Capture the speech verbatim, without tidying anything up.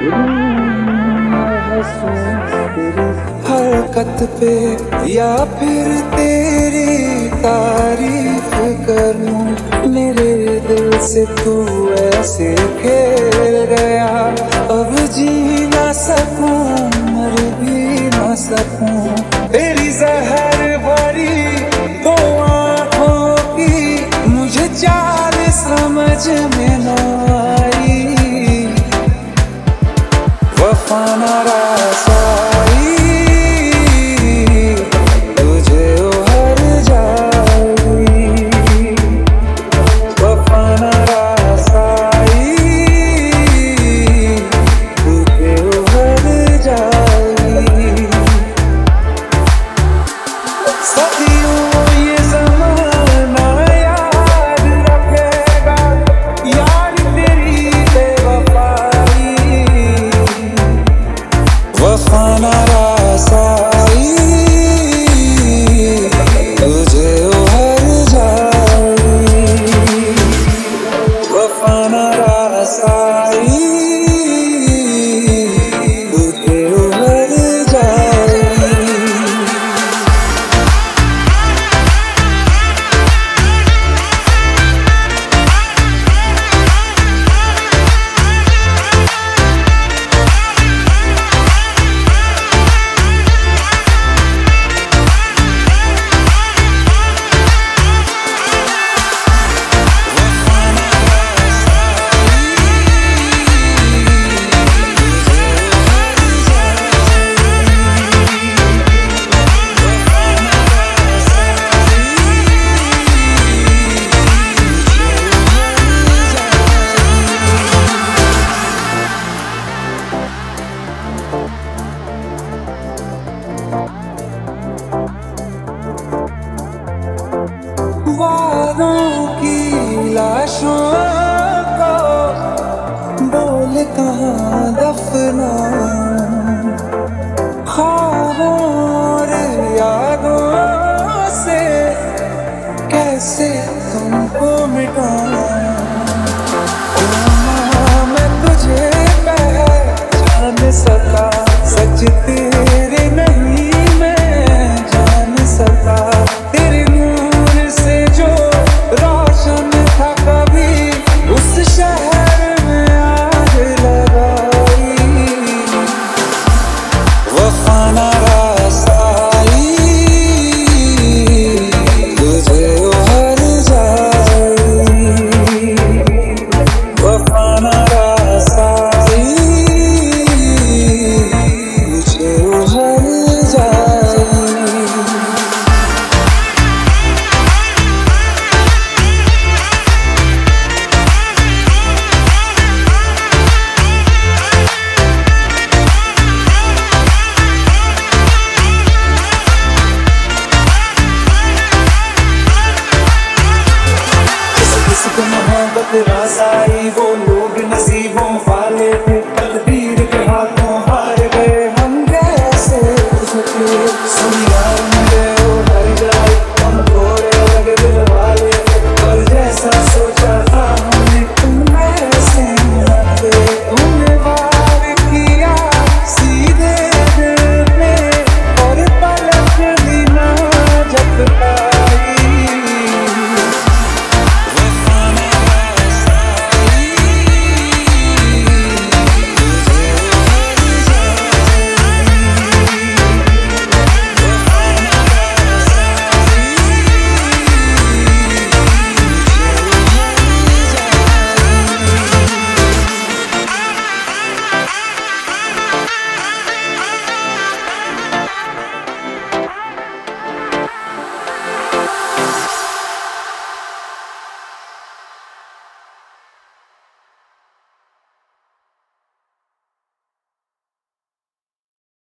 तेरी हरकत पे या फिर तेरी तारीफ करूं, मेरे दिल से तू ऐसे खेल गया, अब जी ना सकूं मर भी ना सकूं। तेरी जहर भरी दो आँखों की मुझे चाल समझ में न आई, वफा ना रसाई तुझे उहर जाई, वफा ना रसाई तुझे उहर जाई। सदियों ये ज़माना याद रखेगा यार तेरी बेवफाई, वफा ना रसाई तुझे उहर जाई, वफा ना रसाई तुझे उहर जाई। वादों की लाशों को बोल कहाँ दफना, ख्वाबों